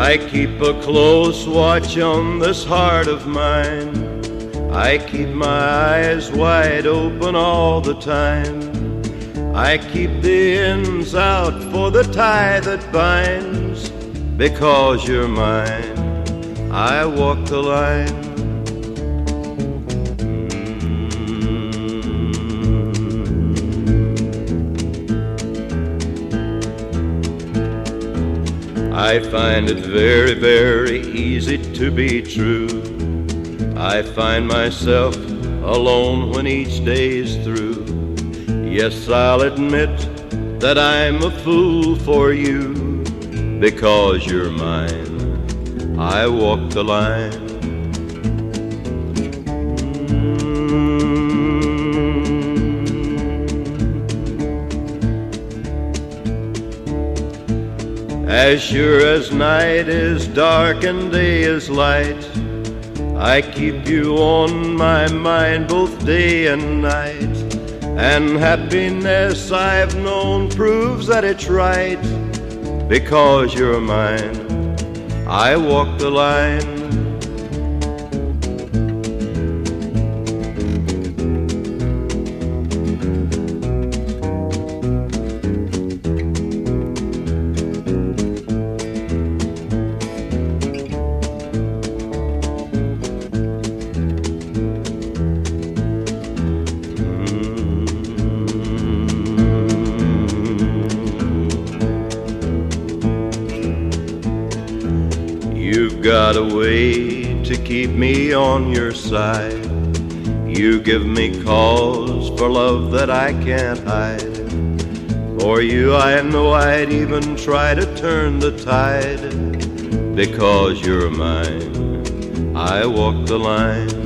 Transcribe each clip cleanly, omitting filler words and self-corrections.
I keep a close watch on this heart of mine. I keep my eyes wide open all the time. I keep the ends out for the tie that binds. Because you're mine, I walk the line. I find it very, very easy to be true. I find myself alone when each day's through. Yes, I'll admit that I'm a fool for you. Because you're mine, I walk the line. As sure as night is dark and day is light, I keep you on my mind both day and night. And happiness I've known proves that it's right. Because you're mine, I walk the line. You've got a way to keep me on your side. You give me cause for love that I can't hide. For you I know I'd even try to turn the tide. Because you're mine, I walk the line.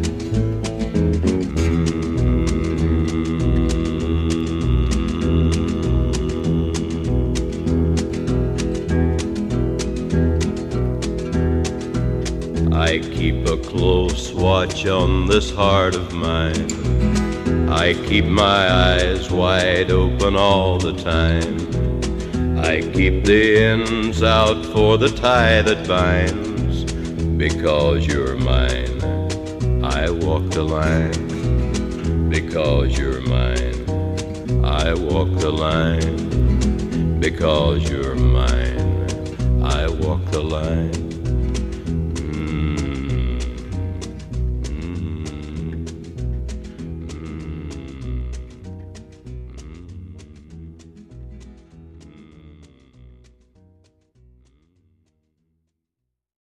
I keep a close watch on this heart of mine. I keep my eyes wide open all the time. I keep the ends out for the tie that binds. Because you're mine, I walk the line. Because you're mine, I walk the line. Because you're mine, I walk the line.